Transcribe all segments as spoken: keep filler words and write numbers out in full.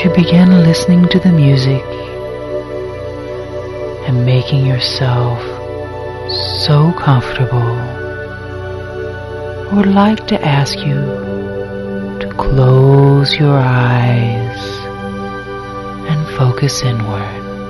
you begin listening to the music and making yourself so comfortable, I would like to ask you to close your eyes and focus inward.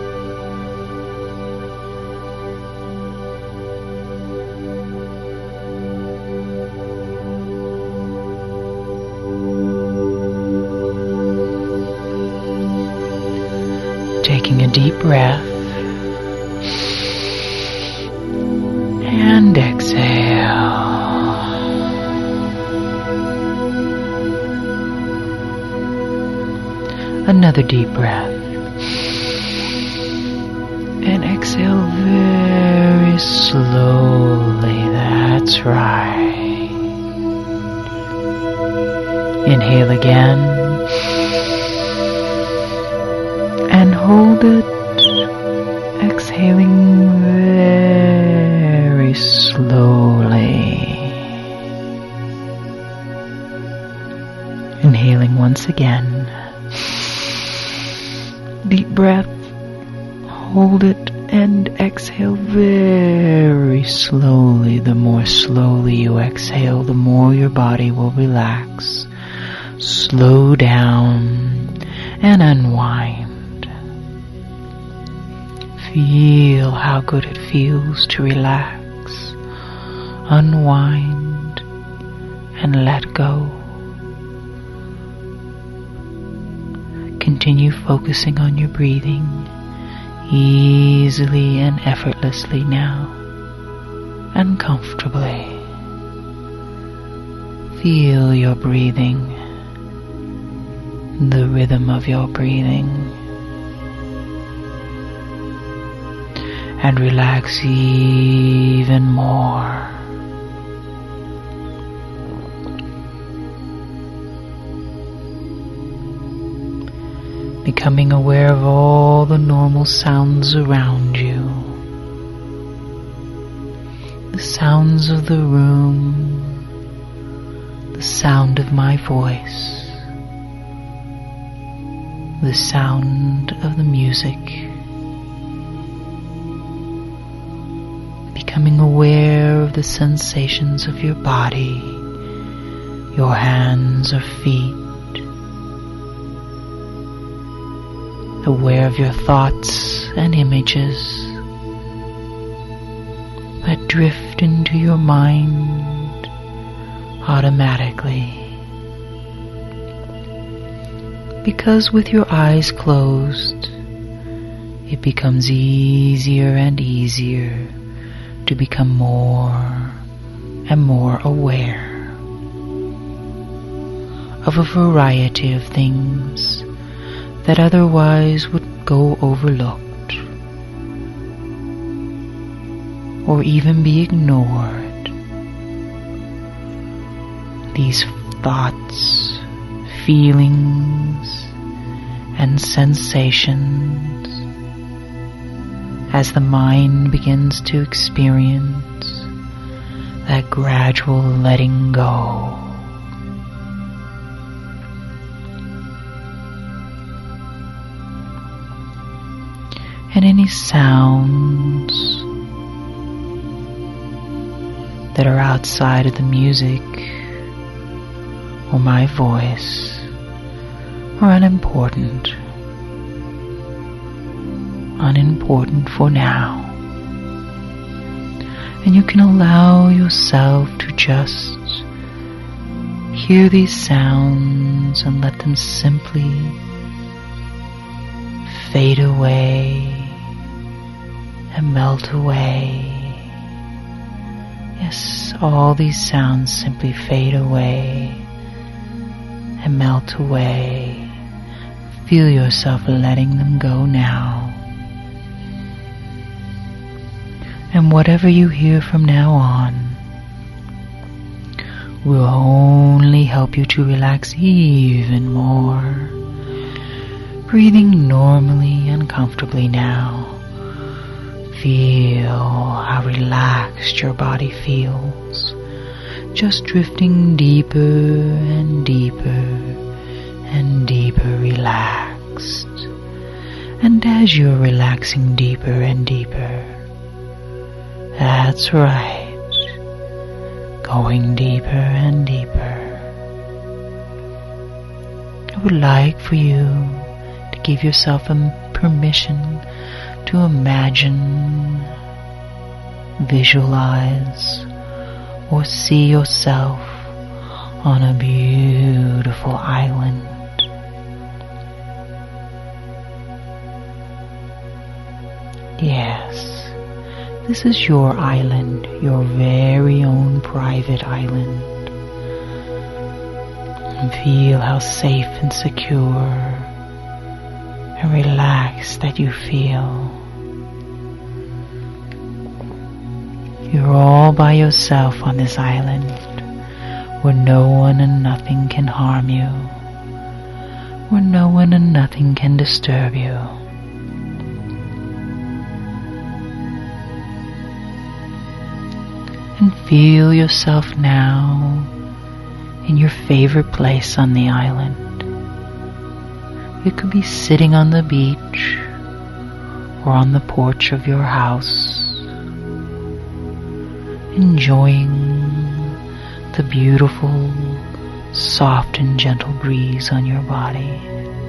Taking a deep breath and exhale. Another deep breath and exhale very slowly. That's right. Inhale again and hold it, exhaling very slowly. Inhaling once again. Deep breath, hold it, and exhale very slowly. The more slowly you exhale, the more your body will relax, slow down, and unwind. Feel how good it feels to relax, unwind, and let go. Continue focusing on your breathing easily and effortlessly now, and comfortably. Feel your breathing, the rhythm of your breathing, and relax even more. Becoming aware of all the normal sounds around you. The sounds of the room, the sound of my voice, the sound of the music. Becoming aware of the sensations of your body, your hands or feet. Aware of your thoughts and images that drift into your mind automatically. Because with your eyes closed, it becomes easier and easier to become more and more aware of a variety of things that otherwise would go overlooked or even be ignored. These thoughts, feelings, and sensations, as the mind begins to experience that gradual letting go. And any sounds that are outside of the music or my voice are unimportant. Unimportant for now. And you can allow yourself to just hear these sounds and let them simply fade away and melt away. Yes, all these sounds simply fade away and melt away. Feel yourself letting them go now. And whatever you hear from now on will only help you to relax even more. Breathing normally and comfortably now. Feel how relaxed your body feels, just drifting deeper and deeper and deeper relaxed. And as you're relaxing deeper and deeper, that's right, going deeper and deeper, I would like for you to give yourself a permission to imagine, visualize, or see yourself on a beautiful island. Yes, this is your island, your very own private island. And feel how safe and secure and relaxed that you feel. You're all by yourself on this island, where no one and nothing can harm you, where no one and nothing can disturb you. And feel yourself now in your favorite place on the island. It could be sitting on the beach or on the porch of your house, enjoying the beautiful, soft and gentle breeze on your body.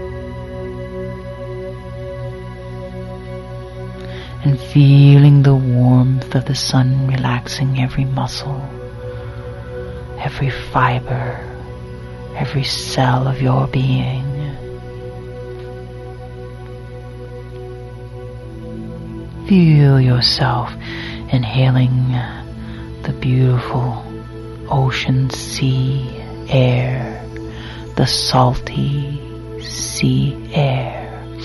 And feeling the warmth of the sun relaxing every muscle, every fiber, every cell of your being. Feel yourself inhaling the beautiful ocean sea air, the salty sea air.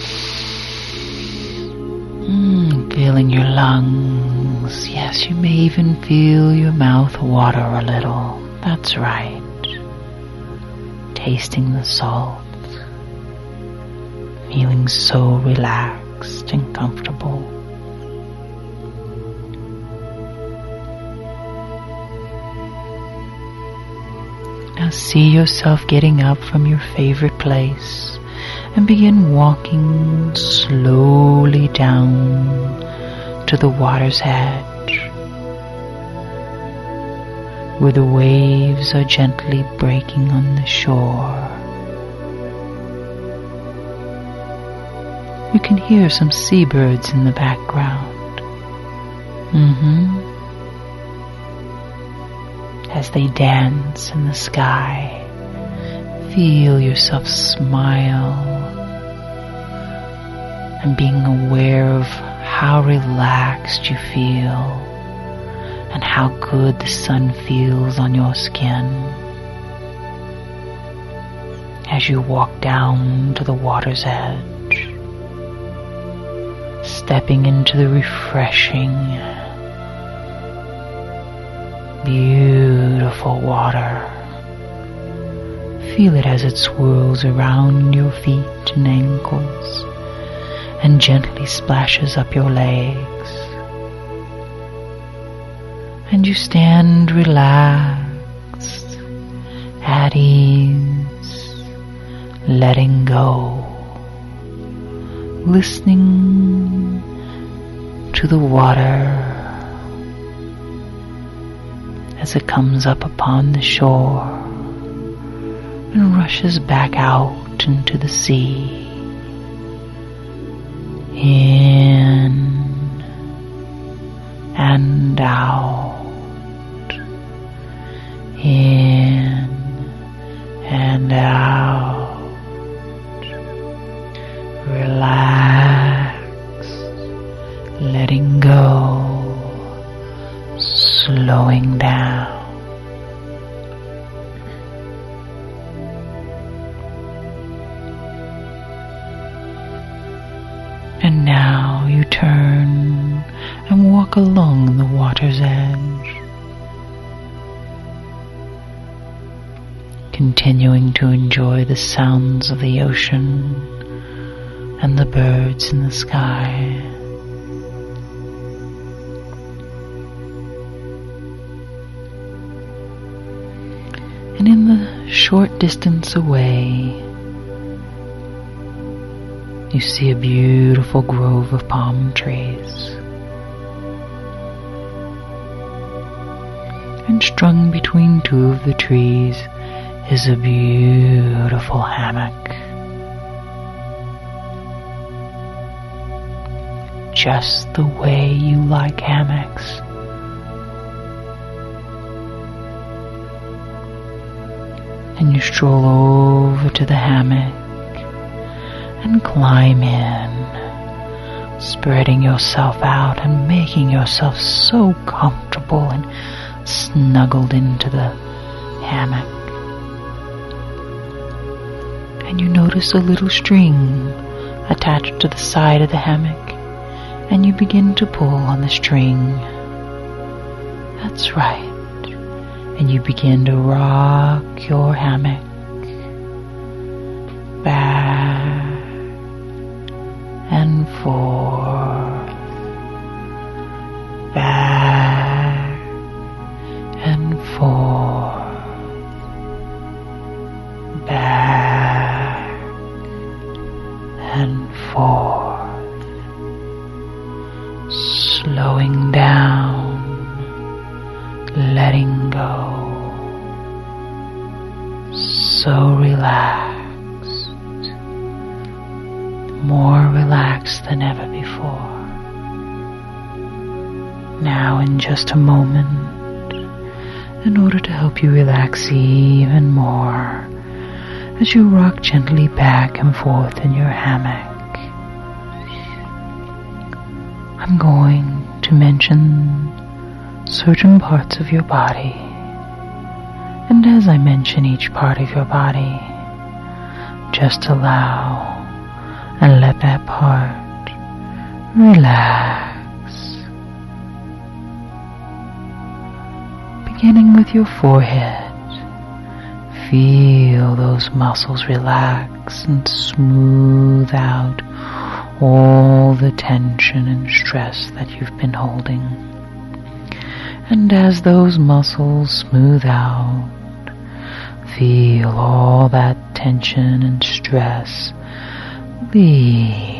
Mm, feeling your lungs. Yes, you may even feel your mouth water a little. That's right. Tasting the salt. Feeling so relaxed and comfortable. Now see yourself getting up from your favorite place and begin walking slowly down to the water's edge, where the waves are gently breaking on the shore. You can hear some seabirds in the background. Mm-hmm. As they dance in the sky, feel yourself smile and being aware of how relaxed you feel and how good the sun feels on your skin as you walk down to the water's edge, stepping into the refreshing, beautiful water. Feel it as it swirls around your feet and ankles and gently splashes up your legs. And you stand relaxed, at ease, letting go, listening to the water as it comes up upon the shore and rushes back out into the sea. In and out, in and out, relaxed, letting go, slowing down. And now you turn and walk along the water's edge, continuing to enjoy the sounds of the ocean and the birds in the sky. And in the short distance away, You see a beautiful grove of palm trees. And strung between two of the trees is a beautiful hammock. Just the way you like hammocks. And you stroll over to the hammock and climb in, spreading yourself out and making yourself so comfortable and snuggled into the hammock. And you notice a little string attached to the side of the hammock, and you begin to pull on the string. That's right. And you begin to rock your hammock back and forth, back and forth, back and forth, slowing down, letting go, so relaxed, more relaxed than ever before. Now in just a moment, in order to help you relax even more, as you rock gently back and forth in your hammock, I'm going to mention certain parts of your body, and as I mention each part of your body, just allow and let that part relax. Beginning with your forehead, feel those muscles relax and smooth out all the tension and stress that you've been holding. And as those muscles smooth out, feel all that tension and stress leave.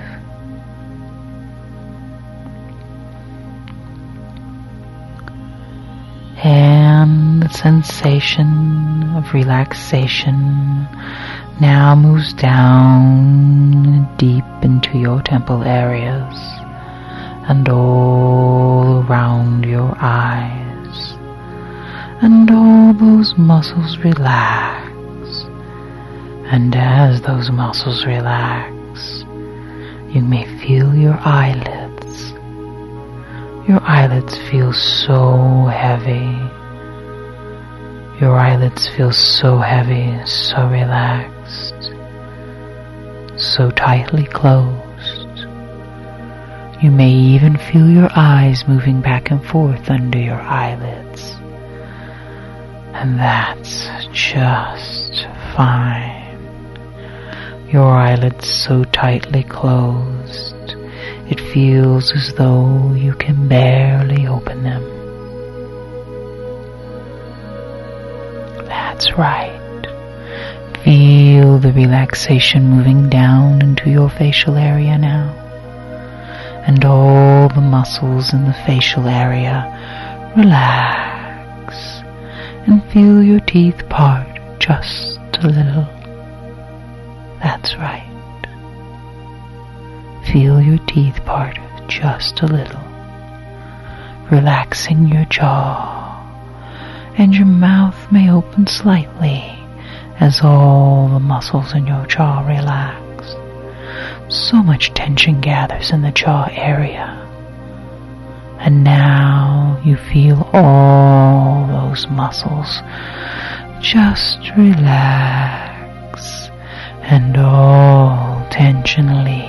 And the sensation of relaxation now moves down deep into your temple areas and all around your eyes, and all those muscles relax. And as those muscles relax, you may feel your eyelids. Your eyelids feel so heavy. Your eyelids feel so heavy, so relaxed, so tightly closed. You may even feel your eyes moving back and forth under your eyelids. And that's just fine. Your eyelids so tightly closed, it feels as though you can barely open them. That's right. Feel the relaxation moving down into your facial area now. And all the muscles in the facial area relax. And feel your teeth part just a little. That's right. Feel your teeth part just a little, relaxing your jaw, and your mouth may open slightly as all the muscles in your jaw relax. So much tension gathers in the jaw area, and now you feel all those muscles just relax and all tension leave.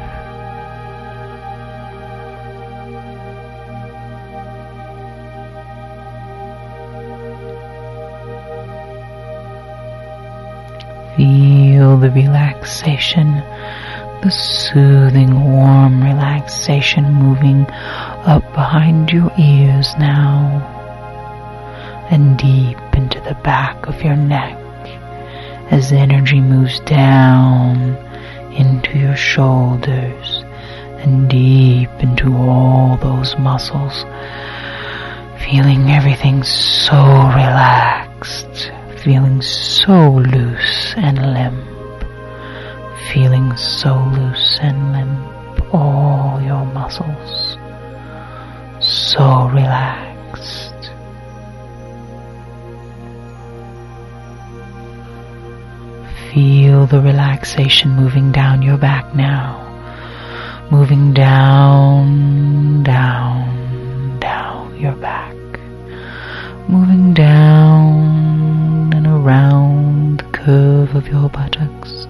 Feel the relaxation, the soothing, warm relaxation moving up behind your ears now and deep into the back of your neck. As energy moves down into your shoulders and deep into all those muscles, feeling everything so relaxed, feeling so loose and limp, feeling so loose and limp, all your muscles so relaxed. Feel the relaxation moving down your back now, moving down, down, down your back, moving down and around the curve of your buttocks,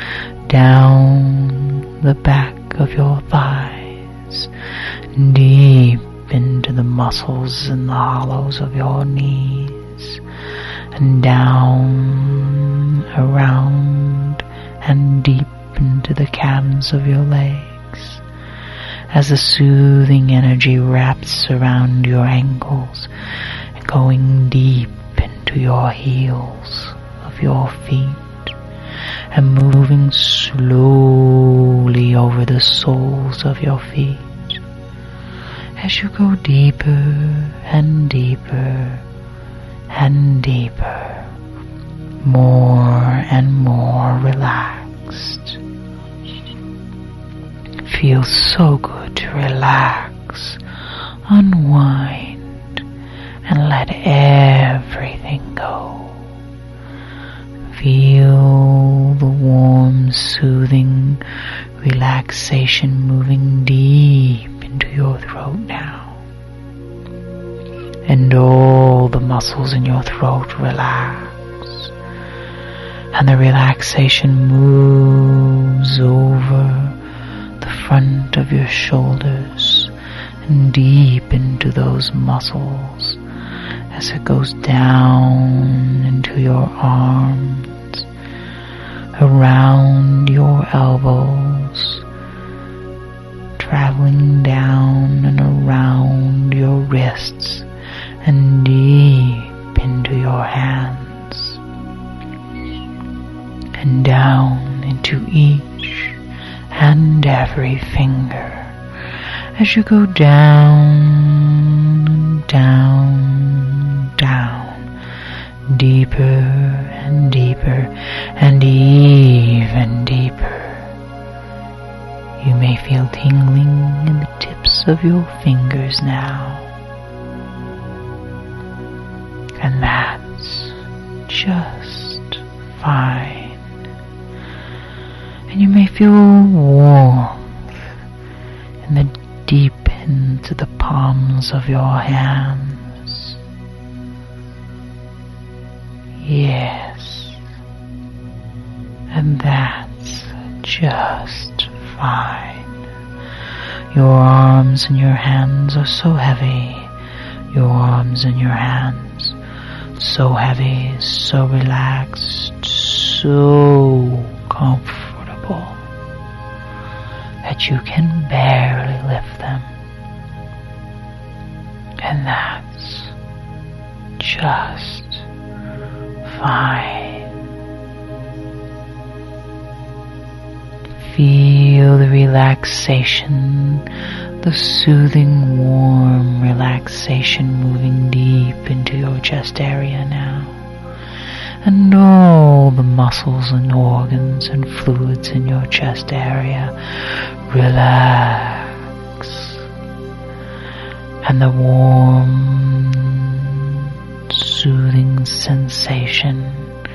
down the back of your thighs, deep into the muscles and the hollows of your knees, and down, around, and deep into the calves of your legs, as the soothing energy wraps around your ankles, going deep into your heels of your feet, and moving slowly over the soles of your feet, as you go deeper and deeper and deeper, more and more relaxed. It feels so good to relax, unwind, and let everything go. Feel the warm, soothing relaxation moving deep into your throat now. And all the muscles in your throat relax. And the relaxation moves over the front of your shoulders and deep into those muscles as it goes down into your arms, around your elbows, traveling down and around your wrists and deep into your hands, and down into each and every finger as you go down, down, down, deeper and deeper and even deeper. You may feel tingling in the tips of your fingers now. And that's just fine. And you may feel warmth in the deep into the palms of your hands. Yes. And that's just fine. Your arms and your hands are so heavy. Your arms and your hands so heavy, so relaxed, so comfortable that you can barely lift them. And that's just fine. Feel the relaxation, the soothing, warm relaxation moving deep into your chest area now, and all the muscles and organs and fluids in your chest area relax, and the warm, soothing sensation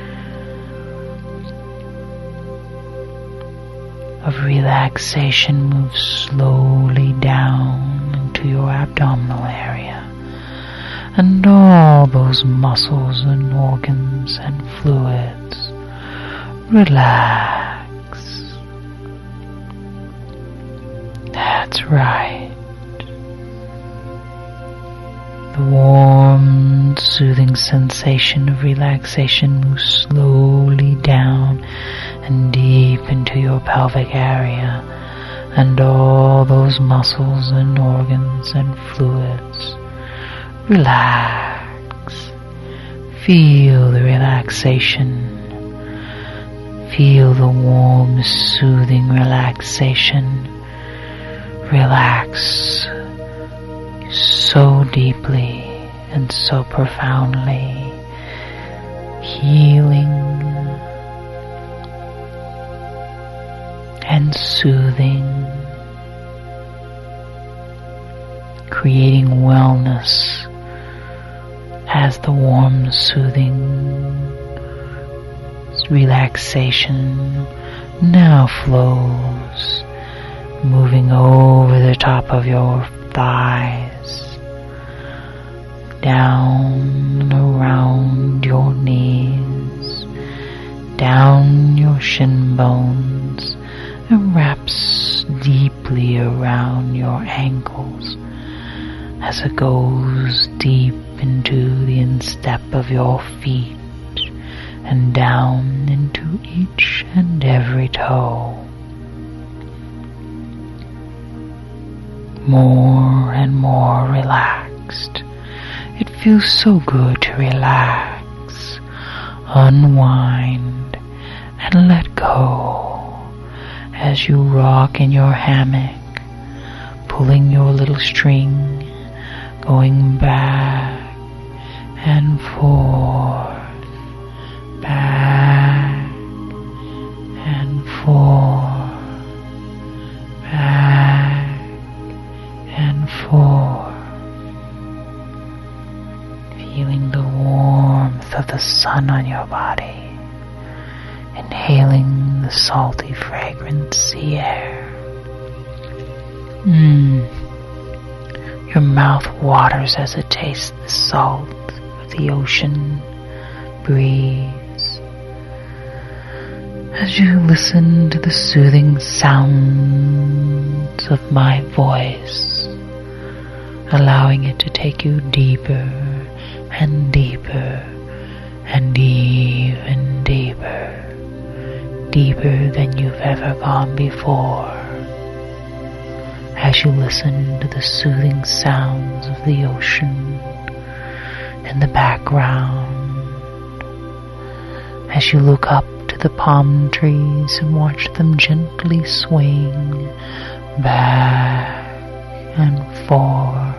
of relaxation moves slowly down into your abdominal area, and all those muscles and organs and fluids relax. That's right. The warm, soothing sensation of relaxation moves slowly down and deep into your pelvic area, and all those muscles and organs and fluids relax. Feel the relaxation. Feel the warm, soothing relaxation. Relax so deeply and so profoundly, healing and soothing, creating wellness as the warm, soothing relaxation now flows, moving over the top of your thighs, down around your knees, down your shin bones, and wraps deeply around your ankles as it goes deep into the instep of your feet and down into each and every toe. More and more relaxed. It feels so good to relax, unwind, and let go as you rock in your hammock, pulling your little string, going back and forth, back and forth, back and forth, feeling the warmth of the sun on your body, inhaling the salty, fragrant sea air. Mmm. Your mouth waters as it tastes the salt of the ocean breeze. As you listen to the soothing sounds of my voice, allowing it to take you deeper and deeper and even deeper, deeper than you've ever gone before. As you listen to the soothing sounds of the ocean in the background, as you look up to the palm trees and watch them gently swing back and forth,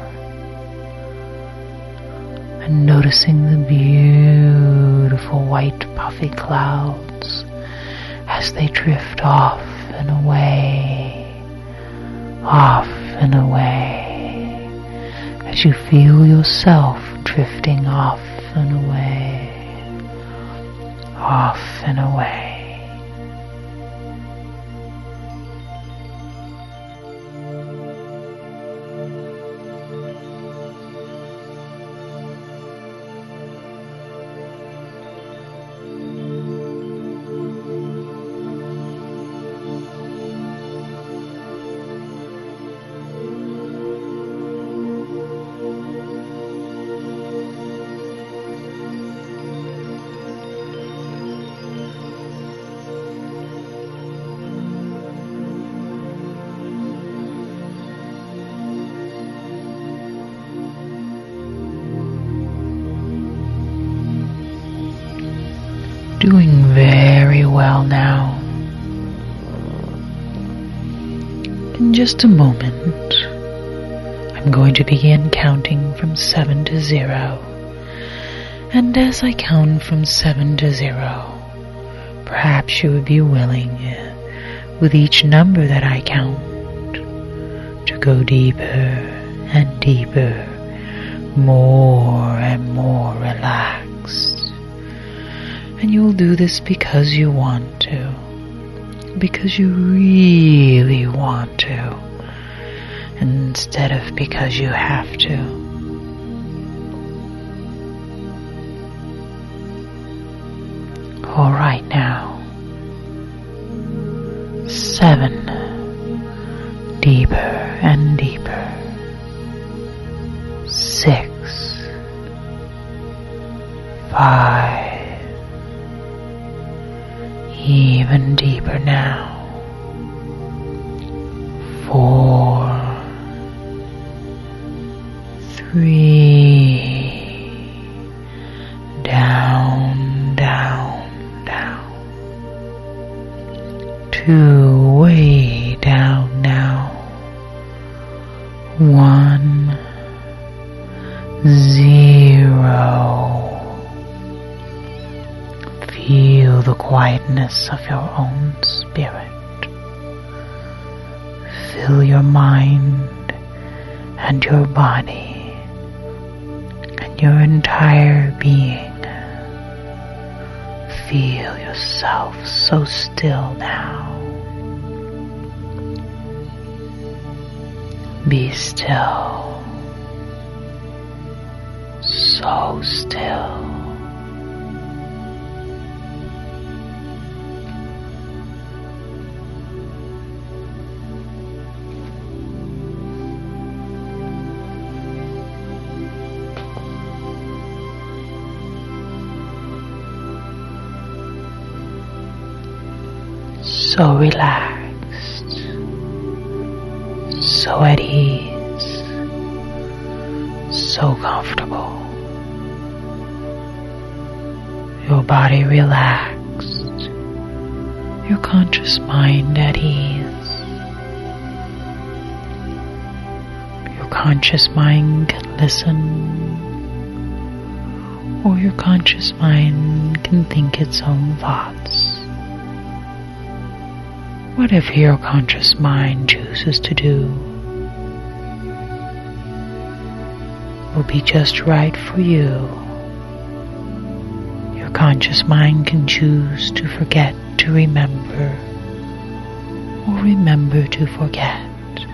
and noticing the beautiful white puffy clouds as they drift off and away, off and away, as you feel yourself drifting off and away, off and away. Doing very well now. In just a moment, I'm going to begin counting from seven to zero. And as I count from seven to zero, perhaps you would be willing, with each number that I count, to go deeper and deeper, more and more relaxed. And you will do this because you want to, because you really want to, instead of because you have to. All right now, seven, deeper and deeper, six, five, even deeper now, four, three, down, down, down, two, way down now. One, zero. Feel the quietness of your own spirit. Fill your mind and your body and your entire being. Feel yourself so still now. Be still, so still. So relaxed, so at ease, so comfortable. Your body relaxed, your conscious mind at ease. Your conscious mind can listen, or your conscious mind can think its own thoughts. Whatever your conscious mind chooses to do will be just right for you. Your conscious mind can choose to forget to remember, or remember to forget.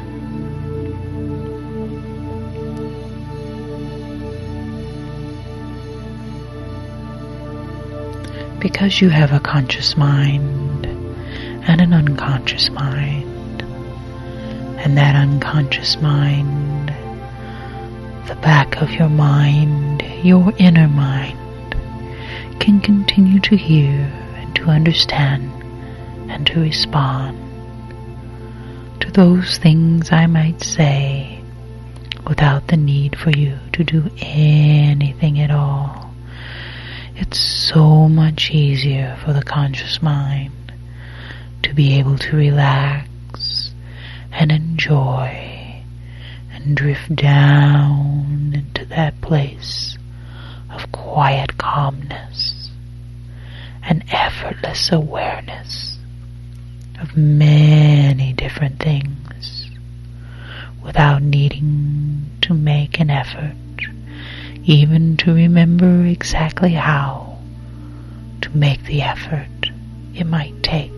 Because you have a conscious mind and an unconscious mind, and that unconscious mind, the back of your mind, your inner mind, can continue to hear and to understand and to respond to those things I might say without the need for you to do anything at all. It's so much easier for the conscious mind to be able to relax and enjoy and drift down into that place of quiet calmness and effortless awareness of many different things without needing to make an effort even to remember exactly how to make the effort it might take.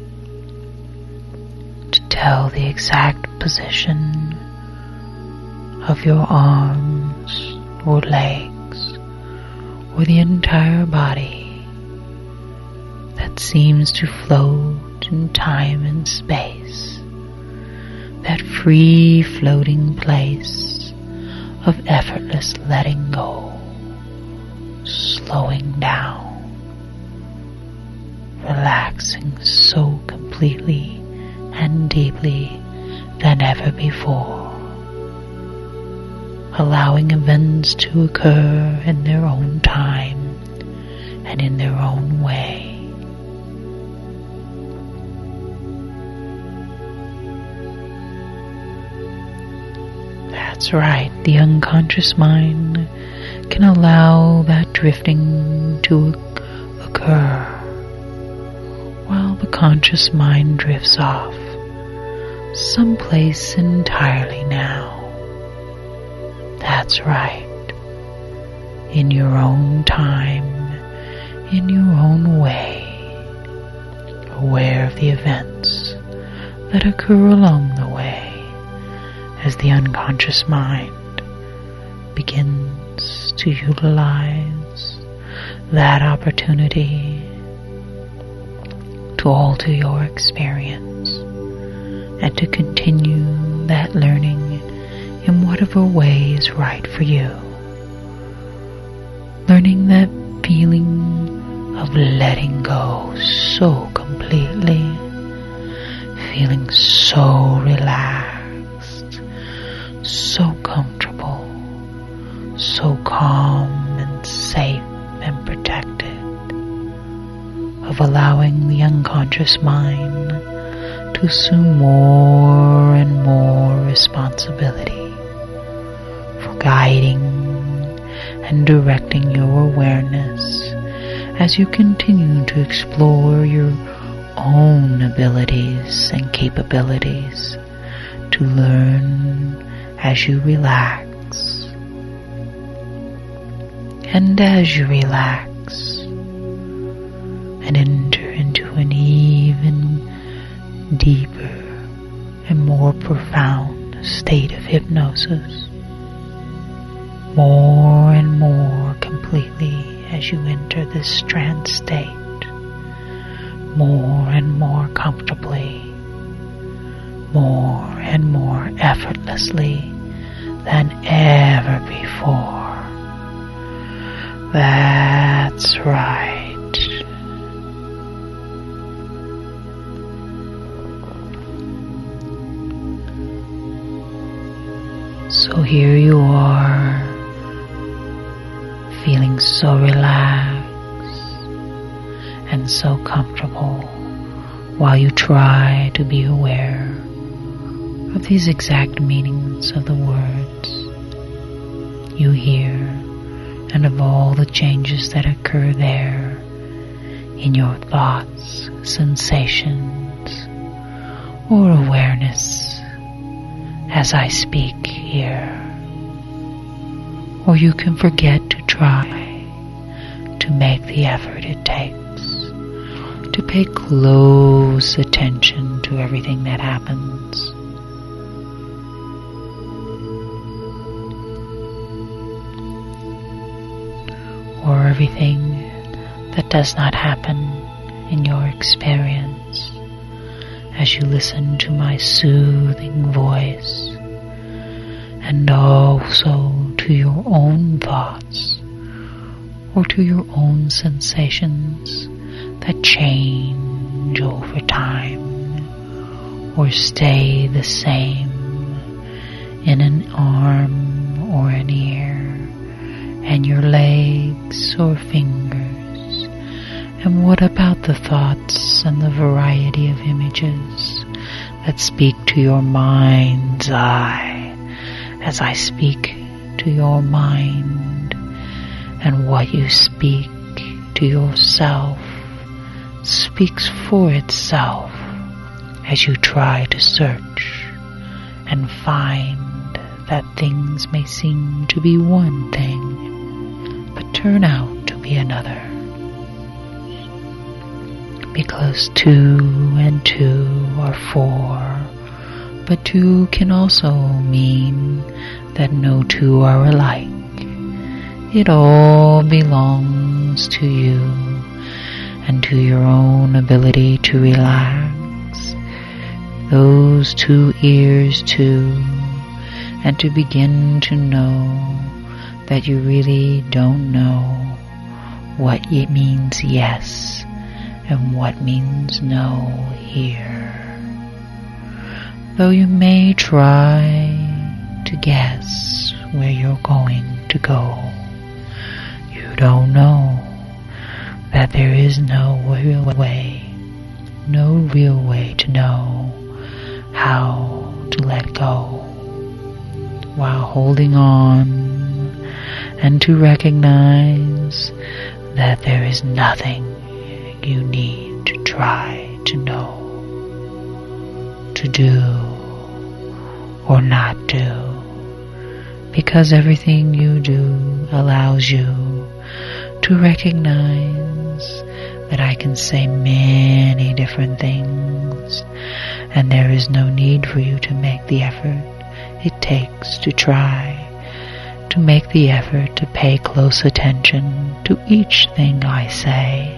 Tell the exact position of your arms or legs or the entire body that seems to float in time and space, that free floating place of effortless letting go, slowing down, relaxing so completely and deeply than ever before, allowing events to occur in their own time and in their own way. That's right, the unconscious mind can allow that drifting to occur while the conscious mind drifts off someplace entirely now. That's right. In your own time, in your own way, aware of the events that occur along the way as the unconscious mind begins to utilize that opportunity to alter your experience and to continue that learning in whatever way is right for you. Learning that feeling of letting go so completely, feeling so relaxed, so comfortable, so calm and safe and protected, of allowing the unconscious mind to assume more and more responsibility for guiding and directing your awareness as you continue to explore your own abilities and capabilities to learn as you relax. And as you relax and enter into an even deeper and more profound state of hypnosis, more and more completely as you enter this trance state, more and more comfortably, more and more effortlessly than ever before. That's right. So here you are, feeling so relaxed and so comfortable while you try to be aware of these exact meanings of the words you hear and of all the changes that occur there in your thoughts, sensations, or awareness as I speak here. Or you can forget to try to make the effort it takes to pay close attention to everything that happens. Or everything that does not happen in your experience as you listen to my soothing voice, and also to your own thoughts or to your own sensations that change over time or stay the same in an arm or an ear, and your legs or fingers. And what about the thoughts and the variety of images that speak to your mind's eye as I speak to your mind? And what you speak to yourself speaks for itself as you try to search and find that things may seem to be one thing but turn out to be another. Because two and two are four, but two can also mean that no two are alike. It all belongs to you and to your own ability to relax those two ears too, and to begin to know that you really don't know what it means yes and what means no here. Though you may try to guess where you're going to go, you don't know that there is no real way, no real way to know how to let go while holding on, and to recognize that there is nothing you need to try to know, to do or not do, because everything you do allows you to recognize that I can say many different things, and there is no need for you to make the effort it takes to try to make the effort to pay close attention to each thing I say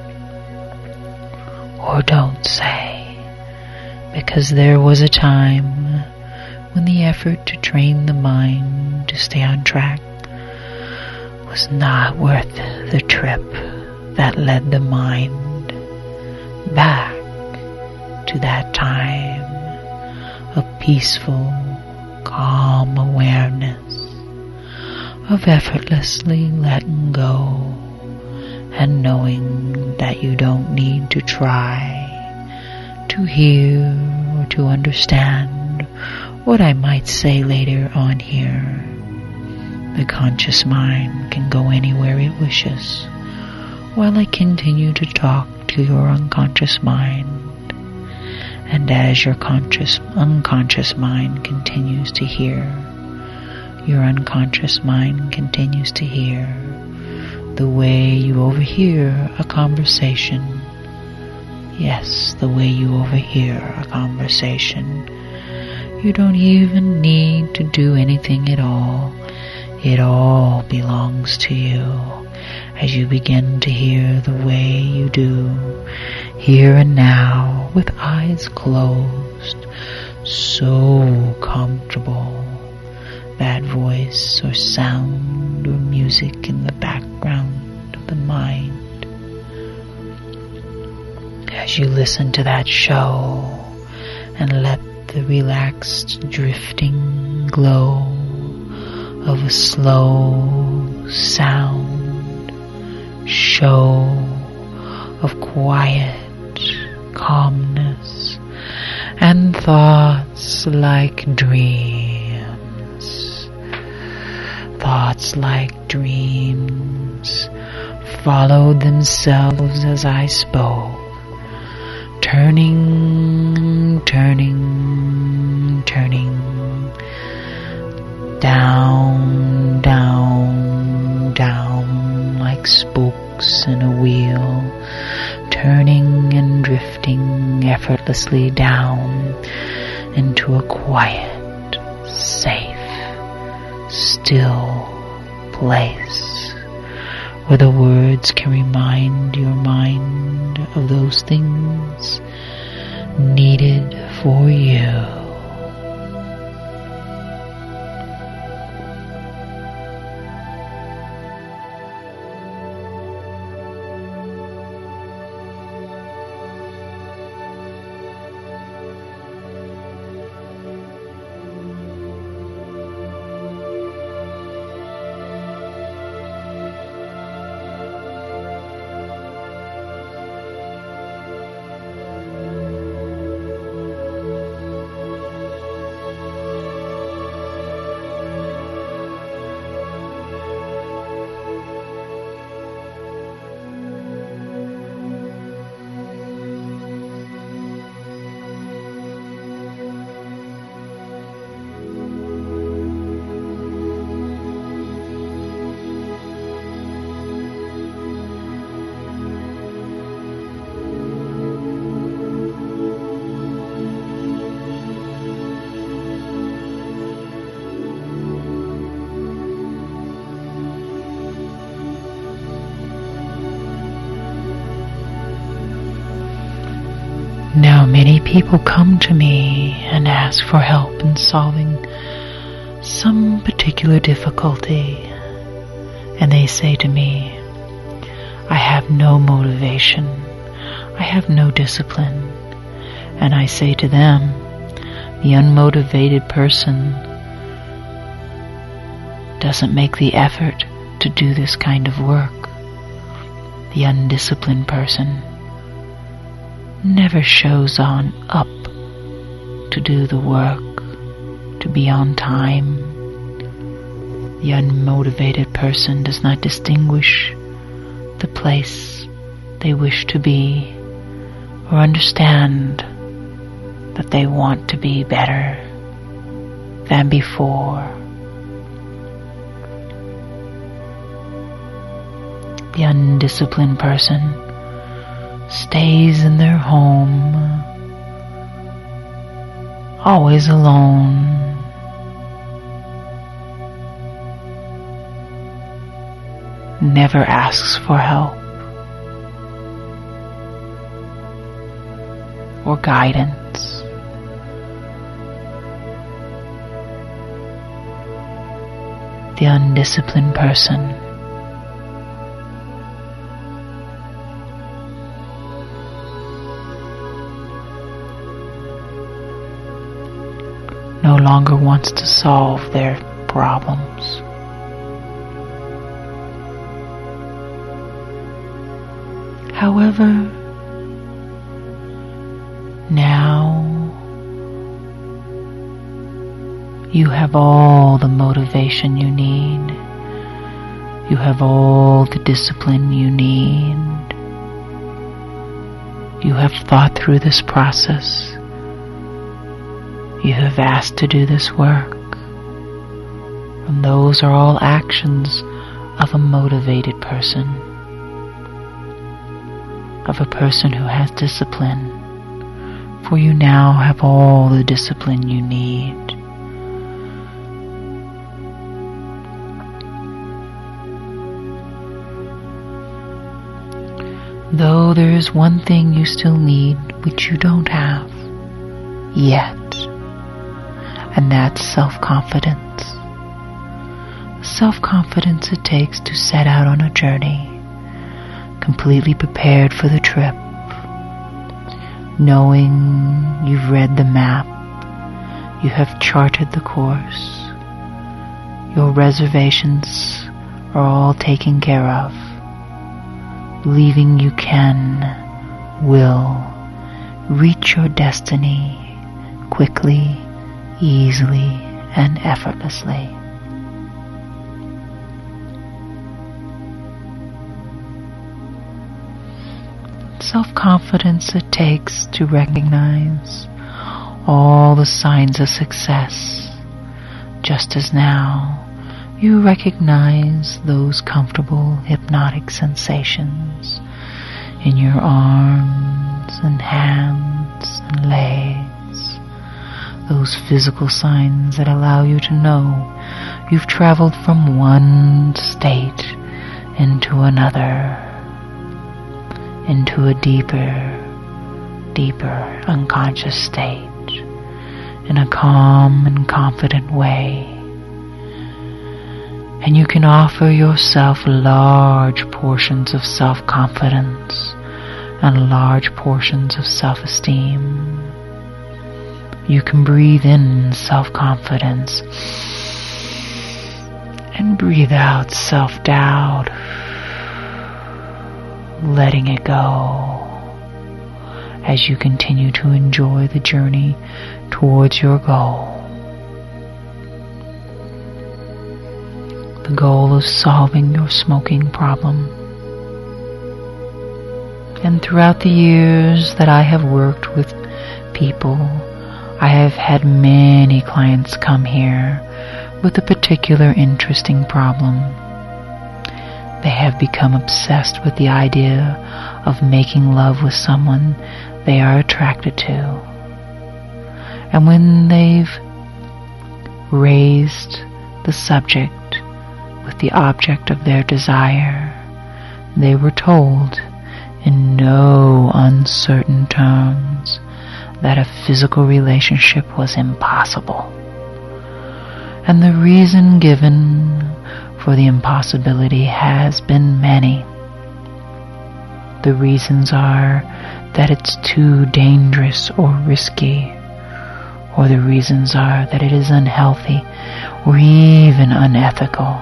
or don't say, because there was a time when the effort to train the mind to stay on track was not worth the trip that led the mind back to that time of peaceful, calm awareness, of effortlessly letting go and knowing that you don't need to try to hear or to understand what I might say later on here. The conscious mind can go anywhere it wishes while I continue to talk to your unconscious mind. And as your conscious, unconscious mind continues to hear, your unconscious mind continues to hear the way you overhear a conversation. Yes, the way you overhear a conversation. You don't even need to do anything at all. It all belongs to you as you begin to hear the way you do, here and now, with eyes closed, so comfortable. That voice or sound or music in the background of the mind. As you listen to that show and let the relaxed drifting glow of a slow sound show of quiet calmness and thoughts like dreams. Thoughts like dreams followed themselves as I spoke, turning, turning, turning, down, down, down, like spokes in a wheel, turning and drifting effortlessly down into a quiet, safe, still place where the words can remind your mind of those things needed for you. Now many people come to me and ask for help in solving some particular difficulty, and they say to me, I have no motivation, I have no discipline, and I say to them, the unmotivated person doesn't make the effort to do this kind of work. The undisciplined person never shows on up to do the work, to be on time. The unmotivated person does not distinguish the place they wish to be or understand that they want to be better than before. The undisciplined person stays in their home, always alone, never asks for help or guidance. The undisciplined person no longer wants to solve their problems. However, Now you have all the motivation you need. You have all the discipline you need. You have thought through this process. You have asked to do this work. And those are all actions of a motivated person, of a person who has discipline. For you now have all the discipline you need. Though there is one thing you still need which you don't have yet, and that's self-confidence. Self-confidence it takes to set out on a journey, completely prepared for the trip, knowing you've read the map, you have charted the course, your reservations are all taken care of, believing you can, will, reach your destiny quickly, easily, and effortlessly. Self-confidence it takes to recognize all the signs of success, just as now you recognize those comfortable hypnotic sensations in your arms and hands and legs, those physical signs that allow you to know you've traveled from one state into another, into a deeper, deeper unconscious state, in a calm and confident way. And you can offer yourself large portions of self-confidence and large portions of self-esteem. You can breathe in self-confidence and breathe out self-doubt, letting it go as you continue to enjoy the journey towards your goal. The goal of solving your smoking problem. And throughout the years that I have worked with people, I have had many clients come here with a particular interesting problem. They have become obsessed with the idea of making love with someone they are attracted to. And when they've raised the subject with the object of their desire, they were told in no uncertain terms that a physical relationship was impossible. And the reason given for the impossibility has been many. The reasons are that it's too dangerous or risky, or the reasons are that it is unhealthy or even unethical.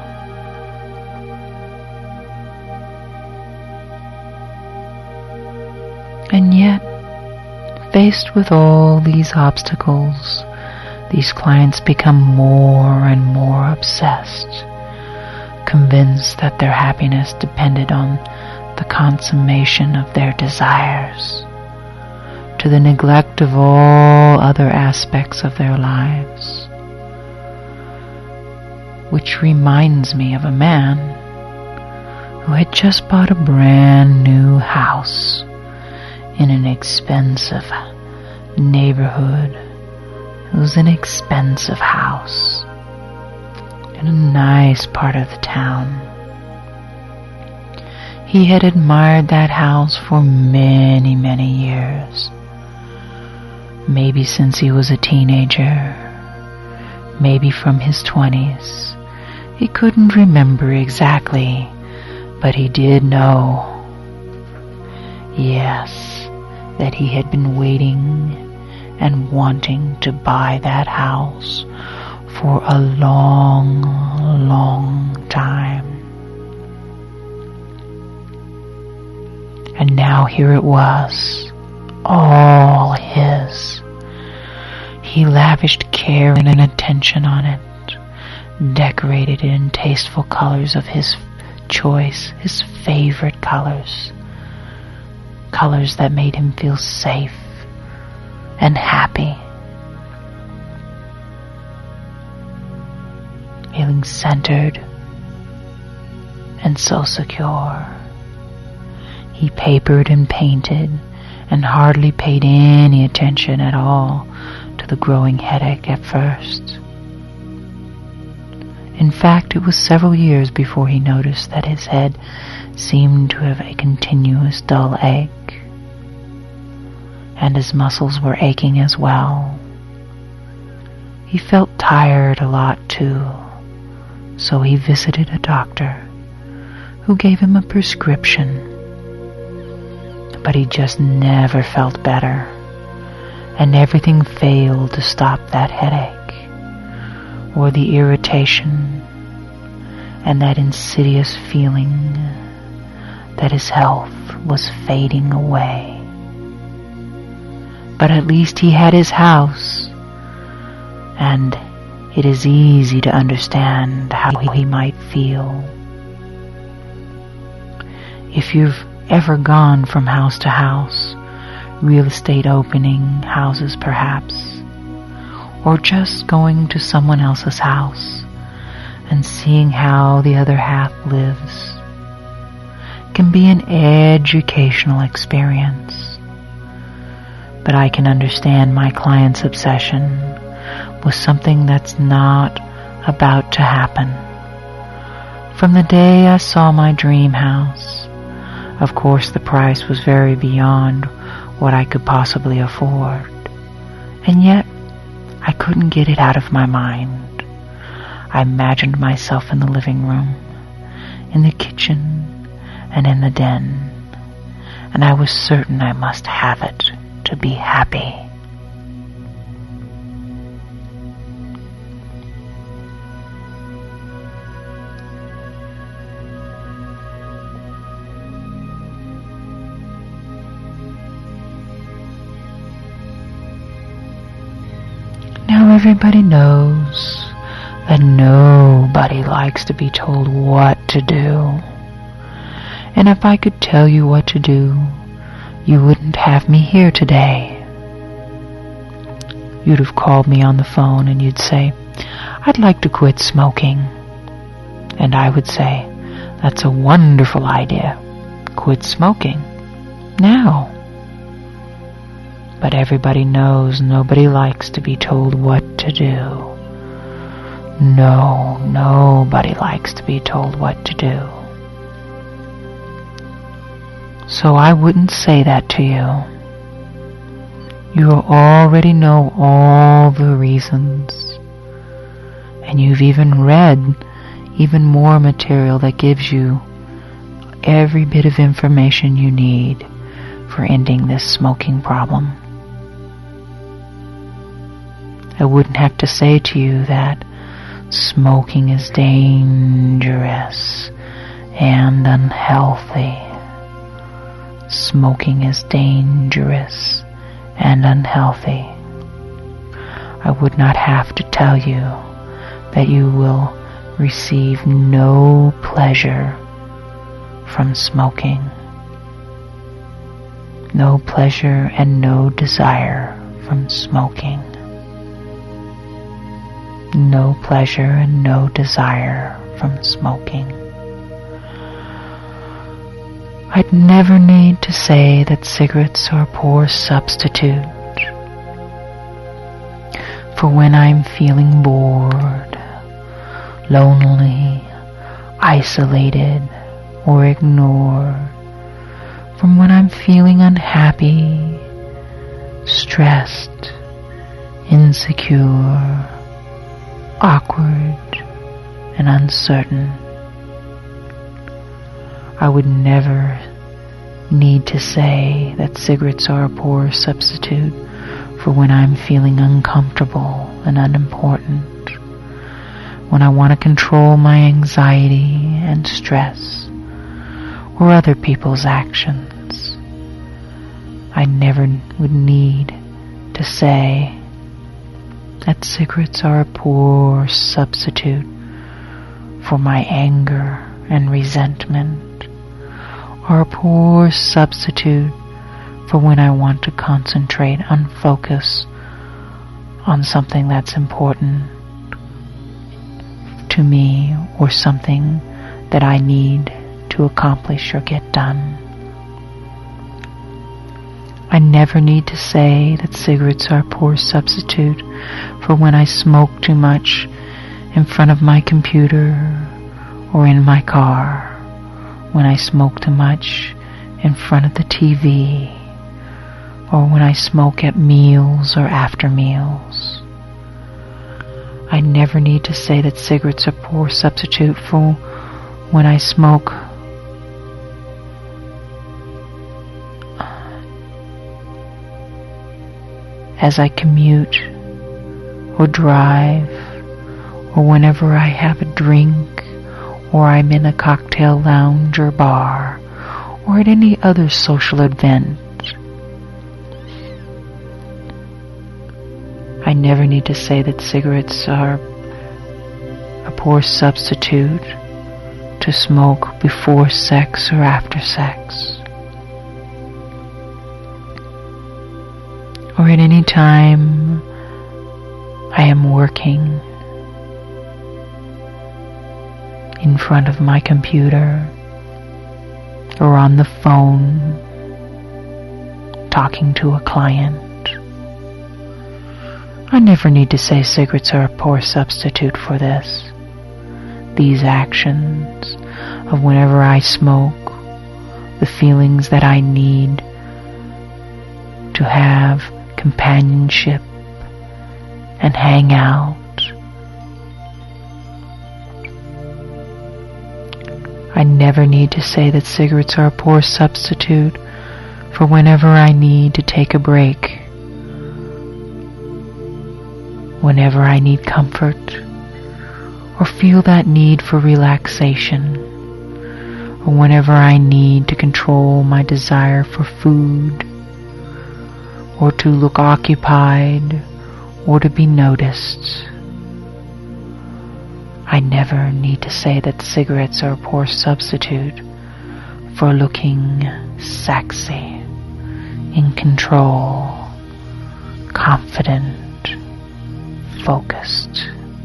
And yet, faced with all these obstacles, these clients become more and more obsessed, convinced that their happiness depended on the consummation of their desires, to the neglect of all other aspects of their lives. Which reminds me of a man who had just bought a brand new house in an expensive neighborhood. It was an expensive house in a nice part of the town. He had admired that house for many, many years. Maybe since he was a teenager, maybe from his twenties. He couldn't remember exactly, but he did know, yes, that he had been waiting and wanting to buy that house for a long, long time. And now here it was, all his. He lavished care and attention on it, decorated it in tasteful colors of his choice, his favorite colors, colors that made him feel safe and happy, feeling centered and so secure. He papered and painted and hardly paid any attention at all to the growing headache at first. In fact, it was several years before he noticed that his head seemed to have a continuous dull ache, and his muscles were aching as well. He felt tired a lot too, so he visited a doctor who gave him a prescription. But he just never felt better, and everything failed to stop that headache, or the irritation, and that insidious feeling that his health was fading away. But at least he had his house, and it is easy to understand how he might feel. If you've ever gone from house to house, real estate opening houses perhaps, or just going to someone else's house and seeing how the other half lives, can be an educational experience. But I can understand my client's obsession with something that's not about to happen. From the day I saw my dream house, of course the price was very beyond what I could possibly afford, and yet I couldn't get it out of my mind. I imagined myself in the living room, in the kitchen, and in the den, and I was certain I must have it to be happy. Now everybody knows that nobody likes to be told what to do. And if I could tell you what to do, you wouldn't have me here today. You'd have called me on the phone and you'd say, "I'd like to quit smoking." And I would say, "That's a wonderful idea. Quit smoking now." But everybody knows nobody likes to be told what to do. No, nobody likes to be told what to do. So I wouldn't say that to you. You already know all the reasons. And you've even read even more material that gives you every bit of information you need for ending this smoking problem. I wouldn't have to say to you that smoking is dangerous and unhealthy. Smoking is dangerous and unhealthy. I would not have to tell you that you will receive no pleasure from smoking. No pleasure and no desire from smoking. No pleasure and no desire from smoking. I'd never need to say that cigarettes are a poor substitute for when I'm feeling bored, lonely, isolated, or ignored, from when I'm feeling unhappy, stressed, insecure, awkward, and uncertain. I would never need to say that cigarettes are a poor substitute for when I'm feeling uncomfortable and unimportant, when I want to control my anxiety and stress, or other people's actions. I never would need to say that cigarettes are a poor substitute for my anger and resentment, or a poor substitute for when I want to concentrate and focus on something that's important to me or something that I need to accomplish or get done. I never need to say that cigarettes are a poor substitute for when I smoke too much in front of my computer or in my car, when I smoke too much in front of the T V, or when I smoke at meals or after meals. I never need to say that cigarettes are a poor substitute for when I smoke as I commute or drive, or whenever I have a drink, or I'm in a cocktail lounge or bar, or at any other social event. I never need to say that cigarettes are a poor substitute to smoke before sex or after sex, or at any time I am working in front of my computer or on the phone talking to a client. I never need to say cigarettes are a poor substitute for this. These actions of whenever I smoke, the feelings that I need to have companionship and hang out. I never need to say that cigarettes are a poor substitute for whenever I need to take a break, whenever I need comfort or feel that need for relaxation, or whenever I need to control my desire for food, or to look occupied, or to be noticed. I never need to say that cigarettes are a poor substitute for looking sexy, in control, confident, focused.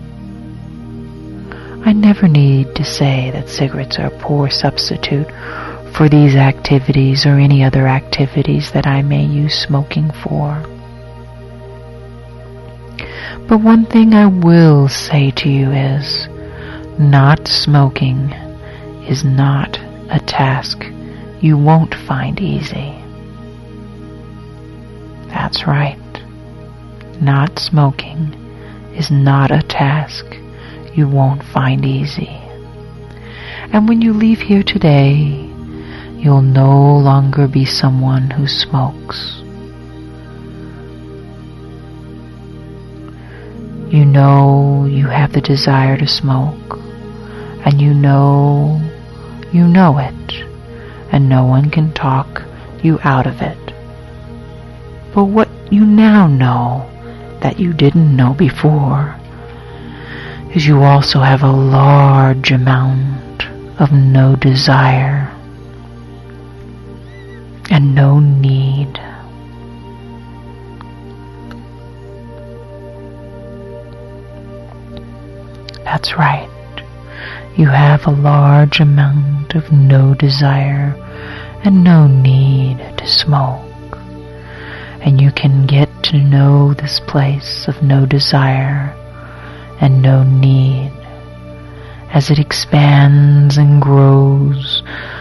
I never need to say that cigarettes are a poor substitute for these activities or any other activities that I may use smoking for. But one thing I will say to you is, not smoking is not a task you won't find easy. That's right. Not smoking is not a task you won't find easy. And when you leave here today, you'll no longer be someone who smokes. You know you have the desire to smoke, and you know you know it, and no one can talk you out of it. But what you now know that you didn't know before is you also have a large amount of no desire and no need. That's right. You have a large amount of no desire and no need to smoke. And you can get to know this place of no desire and no need as it expands and grows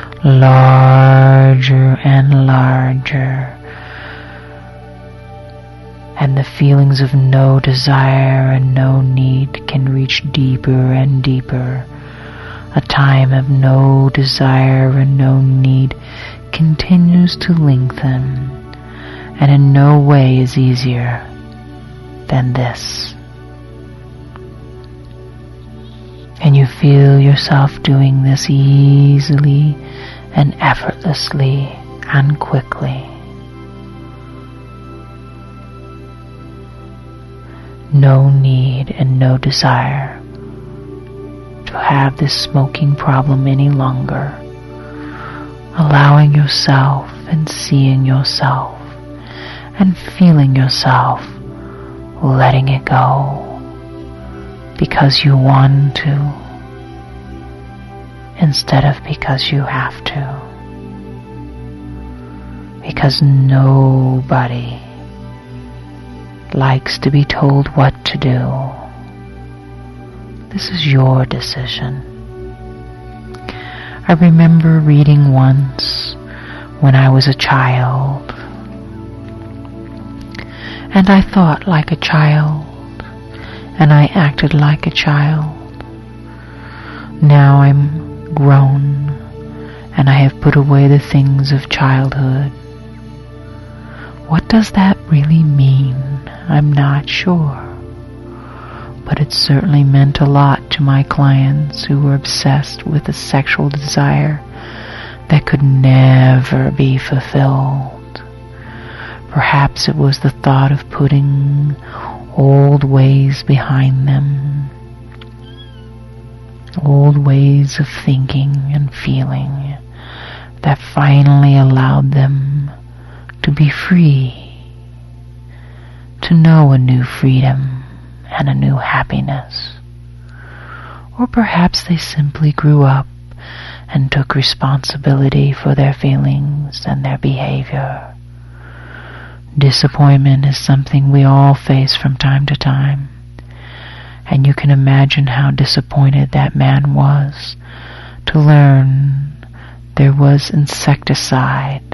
larger and larger. And the feelings of no desire and no need can reach deeper and deeper. A time of no desire and no need continues to lengthen, and in no way is easier than this. And you feel yourself doing this easily and effortlessly and quickly. no need and no desire to have this smoking problem any longer. Allowing yourself and seeing yourself and feeling yourself letting it go because you want to instead of because you have to. Because nobody likes to be told what to do. This is your decision. I remember reading once when I was a child, and I thought like a child, and I acted like a child. Now I'm grown, and I have put away the things of childhood. What does that really mean? I'm not sure. But it certainly meant a lot to my clients who were obsessed with a sexual desire that could never be fulfilled. Perhaps it was the thought of putting old ways behind them, old ways of thinking and feeling that finally allowed them to be free, to know a new freedom and a new happiness. Or perhaps they simply grew up and took responsibility for their feelings and their behavior. Disappointment is something we all face from time to time, and you can imagine how disappointed that man was to learn there was insecticide.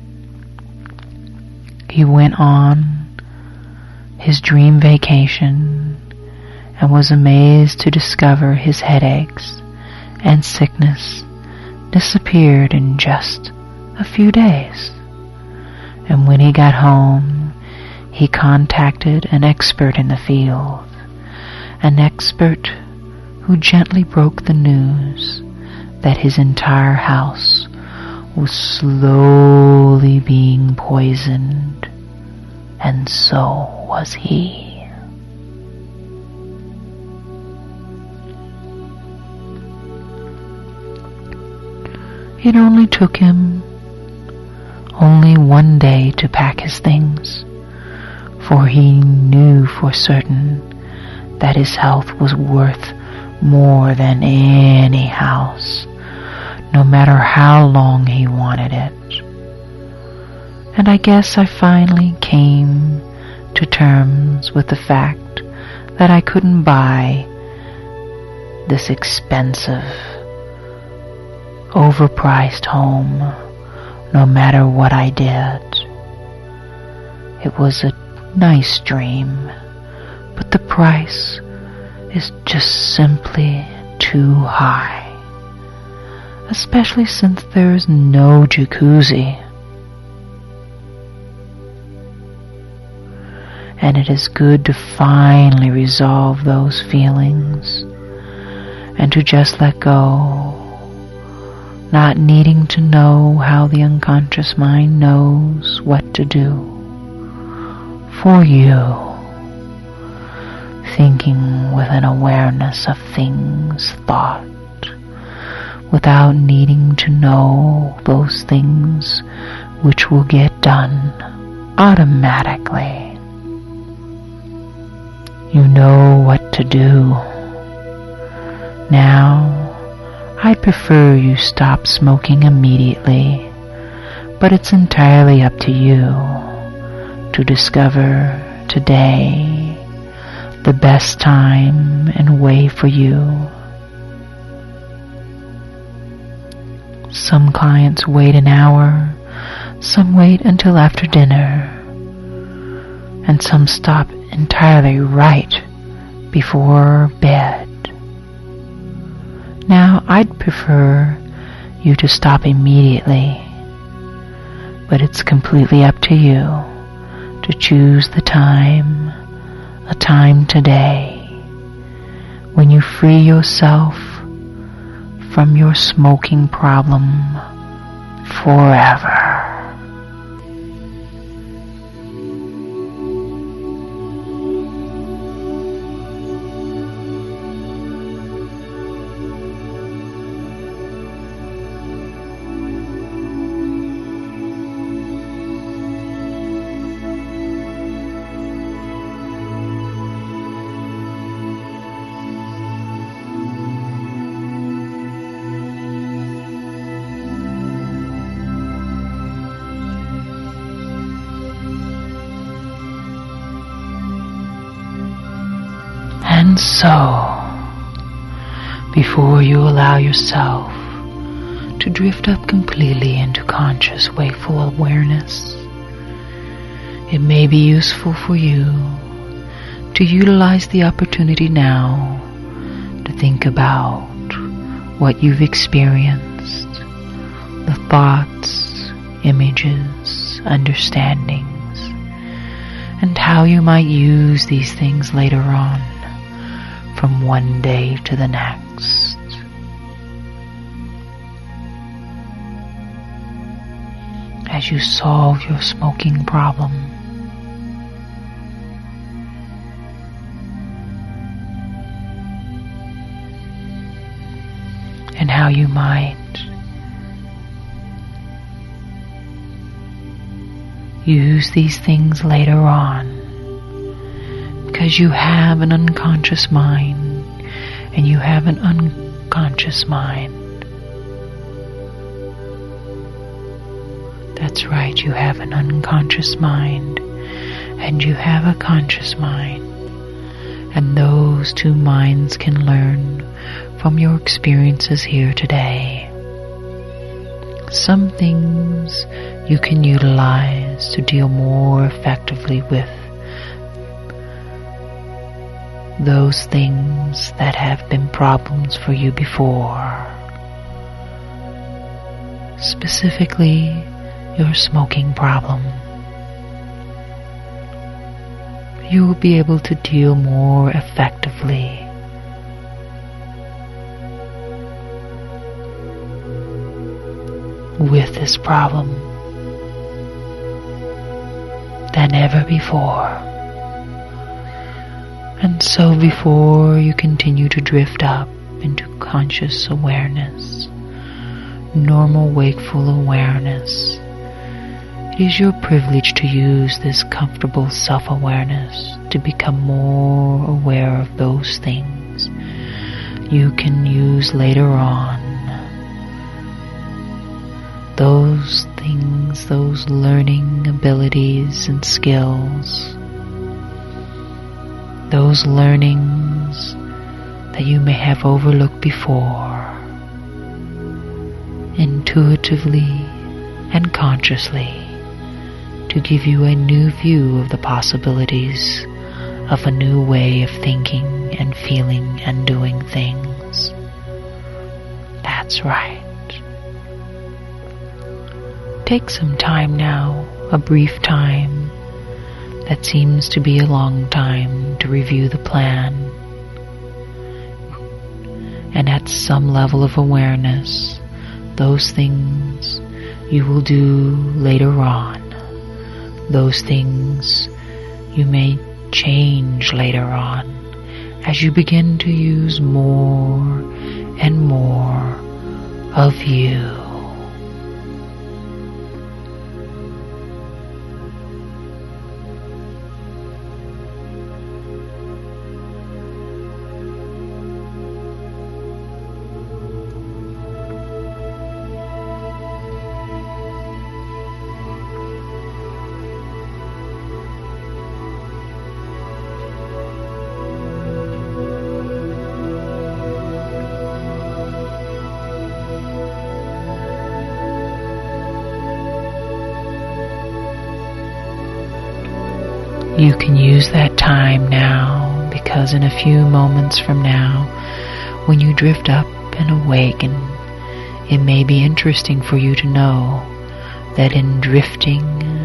He went on his dream vacation and was amazed to discover his headaches and sickness disappeared in just a few days. And when he got home, he contacted an expert in the field, an expert who gently broke the news that his entire house was slowly being poisoned, and so was he. It only took him only one day to pack his things, for he knew for certain that his health was worth more than any house, no matter how long he wanted it. And I guess I finally came to terms with the fact that I couldn't buy this expensive, overpriced home no matter what I did. It was a nice dream, but the price is just simply too high, especially since there is no jacuzzi. And it is good to finally resolve those feelings and to just let go, not needing to know how the unconscious mind knows what to do for you, thinking with an awareness of things thought, without needing to know those things which will get done automatically. You know what to do. Now, I'd prefer you stop smoking immediately, but it's entirely up to you to discover today the best time and way for you. Some clients wait an hour, some wait until after dinner, and some stop entirely right before bed. Now, I'd prefer you to stop immediately, but it's completely up to you to choose the time, a time today, when you free yourself from your smoking problem forever. And so, before you allow yourself to drift up completely into conscious, wakeful awareness, it may be useful for you to utilize the opportunity now to think about what you've experienced, the thoughts, images, understandings, and how you might use these things later on from one day to the next. As you solve your smoking problem, and how you might use these things later on, because you have an unconscious mind and you have an unconscious mind. That's right, you have an unconscious mind and you have a conscious mind, and those two minds can learn from your experiences here today. Some things you can utilize to deal more effectively with those things that have been problems for you before. Specifically, your smoking problem. You will be able to deal more effectively with this problem than ever before. And so before you continue to drift up into conscious awareness, normal wakeful awareness, it is your privilege to use this comfortable self-awareness to become more aware of those things you can use later on. Those things, those learning abilities and skills, those learnings that you may have overlooked before, intuitively and consciously, to give you a new view of the possibilities of a new way of thinking and feeling and doing things. That's right. Take some time now, a brief time that seems to be a long time, to review the plan. And at some level of awareness, those things you will do later on, those things you may change later on as you begin to use more and more of you. You can use that time now, because in a few moments from now, when you drift up and awaken, it may be interesting for you to know that in drifting,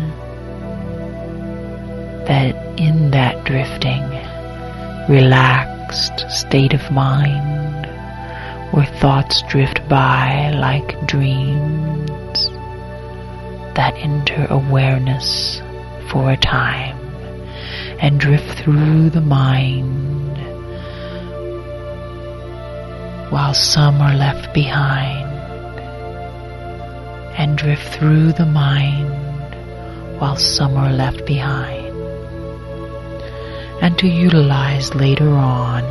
that in that drifting, relaxed state of mind, where thoughts drift by like dreams, that enter awareness for a time and drift through the mind, while some are left behind, and drift through the mind while some are left behind, and to utilize later on,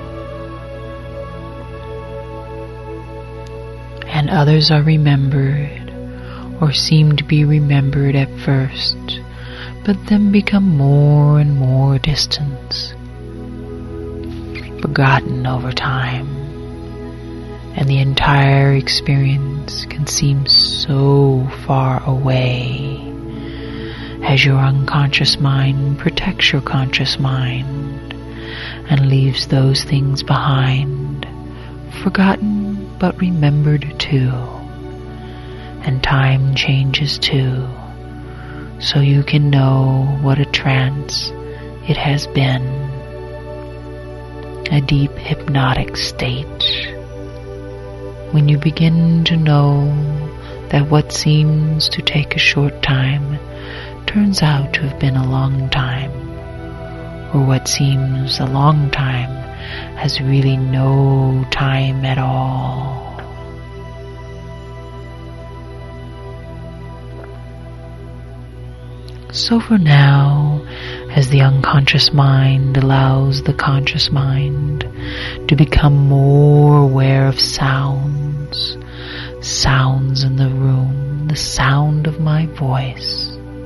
and others are remembered or seem to be remembered at first, but then become more and more distant, forgotten over time, and the entire experience can seem so far away as your unconscious mind protects your conscious mind and leaves those things behind, forgotten but remembered too. And time changes too, so you can know what a trance it has been, a deep hypnotic state. When you begin to know that what seems to take a short time turns out to have been a long time, or what seems a long time has really no time at all. So for now, as the unconscious mind allows the conscious mind to become more aware of sounds, sounds in the room, the sound of my voice.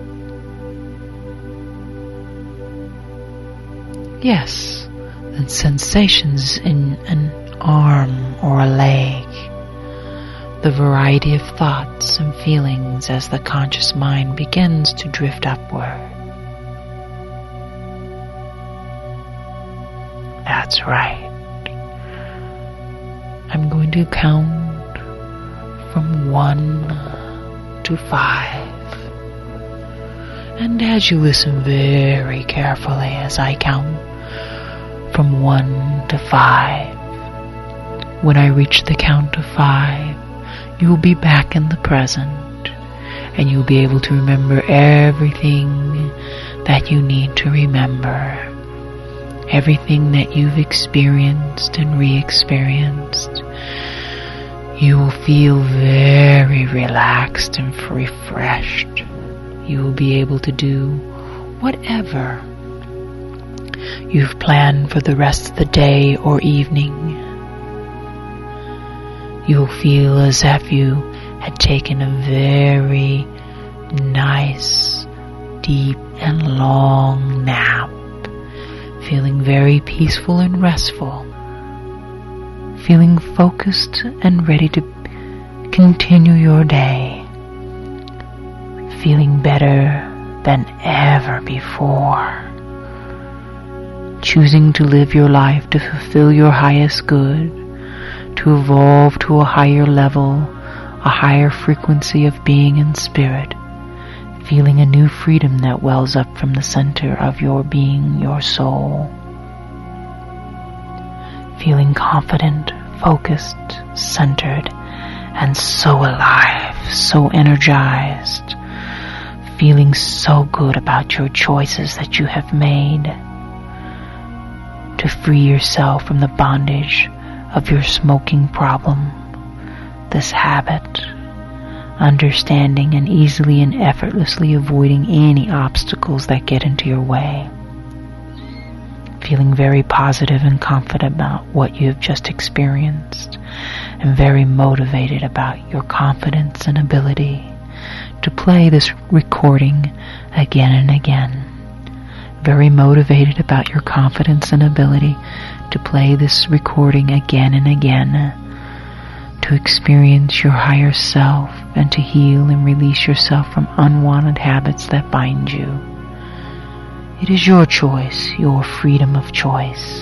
Yes, the sensations in an arm or a leg, the variety of thoughts and feelings as the conscious mind begins to drift upward. That's right. I'm going to count from one to five. And as you listen very carefully as I count from one to five, when I reach the count of five, you will be back in the present, and you'll be able to remember everything that you need to remember, everything that you've experienced and re-experienced. You will feel very relaxed and refreshed. You will be able to do whatever you've planned for the rest of the day or evening. You'll feel as if you had taken a very nice, deep and long nap, feeling very peaceful and restful, feeling focused and ready to continue your day, feeling better than ever before, choosing to live your life to fulfill your highest good, to evolve to a higher level, a higher frequency of being and spirit, feeling a new freedom that wells up from the center of your being, your soul, feeling confident, focused, centered, and so alive, so energized, feeling so good about your choices that you have made to free yourself from the bondage of your smoking problem, this habit, understanding and easily and effortlessly avoiding any obstacles that get into your way, feeling very positive and confident about what you have just experienced, and very motivated about your confidence and ability to play this recording again and again. Very motivated about your confidence and ability to play this recording again and again, to experience your higher self and to heal and release yourself from unwanted habits that bind you. It is your choice, your freedom of choice.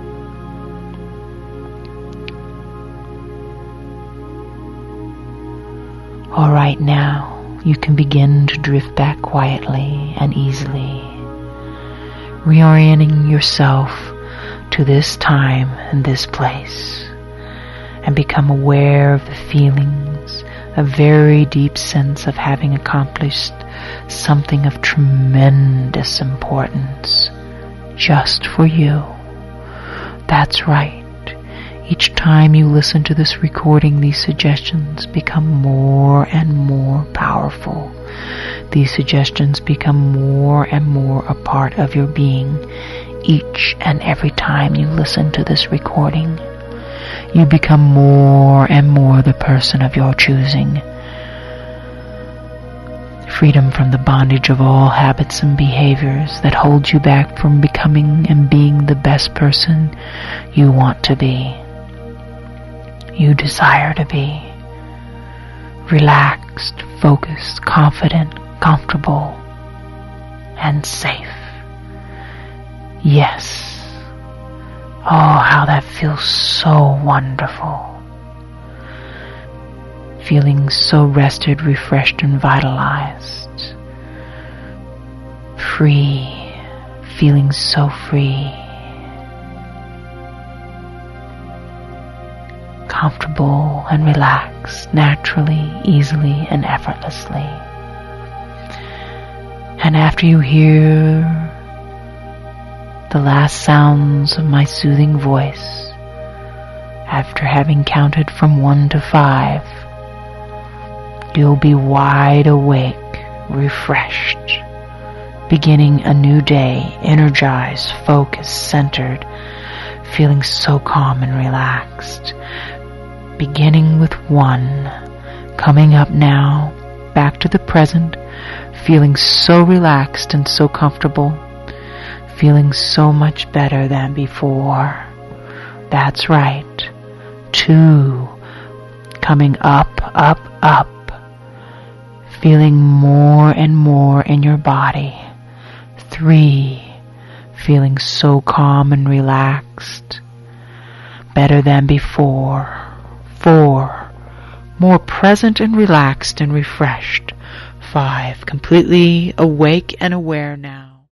All right, now you can begin to drift back quietly and easily, reorienting yourself to this time and this place, and become aware of the feelings, a very deep sense of having accomplished something of tremendous importance just for you. That's right. Each time you listen to this recording, these suggestions become more and more powerful. These suggestions become more and more a part of your being each and every time you listen to this recording. You become more and more the person of your choosing. Freedom from the bondage of all habits and behaviors that hold you back from becoming and being the best person you want to be, you desire to be. Relaxed, focused, confident, comfortable, and safe. Yes. Oh, how that feels so wonderful. Feeling so rested, refreshed, and vitalized. Free. Feeling so free. Comfortable and relaxed, naturally, easily, and effortlessly. And after you hear the last sounds of my soothing voice, after having counted from one to five, you'll be wide awake, refreshed, beginning a new day, energized, focused, centered, feeling so calm and relaxed. Beginning with one, coming up now, back to the present, feeling so relaxed and so comfortable, feeling so much better than before. That's right. Two, coming up, up, up, feeling more and more in your body. Three, feeling so calm and relaxed, better than before. Four, more present and relaxed and refreshed. Five, completely awake and aware now.